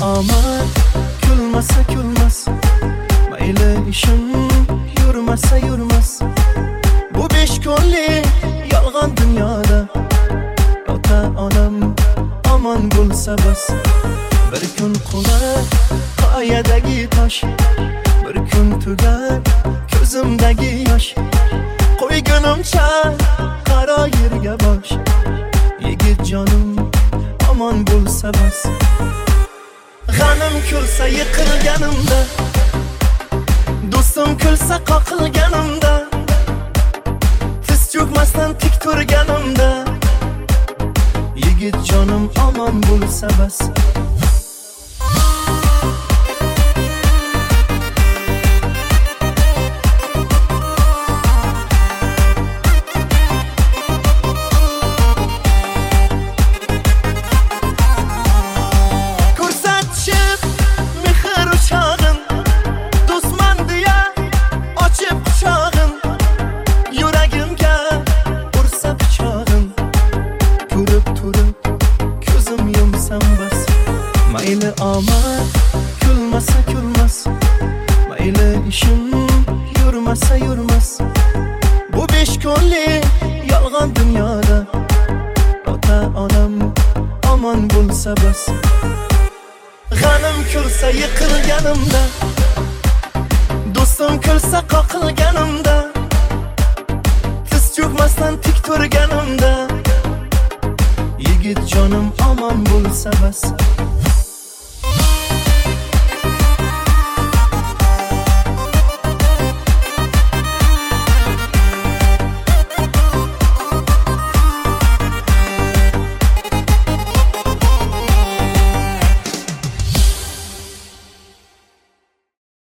omad kulmasa kulmas, mayli ishim yurmasa yurmas. Bu 5 kunlik yolg'on dunyoda ota onam omon bo'lsa bas. Bir kun qular qoyadagi tosh, bir kun tugar ko'zimdagi yosh. Qo'ygunimcha qaro yerga bosh, yigit jonim omon bo'lsa bas. G'anim kulsa yiqilganimda, do'stim kulsa qoqilganimda, tiz cho'kmasdan tik turganimda, yigit jonim omon bo'lsa bas. Mayli omad kulmasa kulmas, mayli ishim yurmasa yurmas. Bu 5 kunlik yolg'on dunyoda ota onam omon bo'lsa bas. G'anim kulsa yiqilganimda, do'stim kulsa qoqilganimda, tiz cho'kmasdan tik turganimda, yigit jonim omon bo'lsa bas.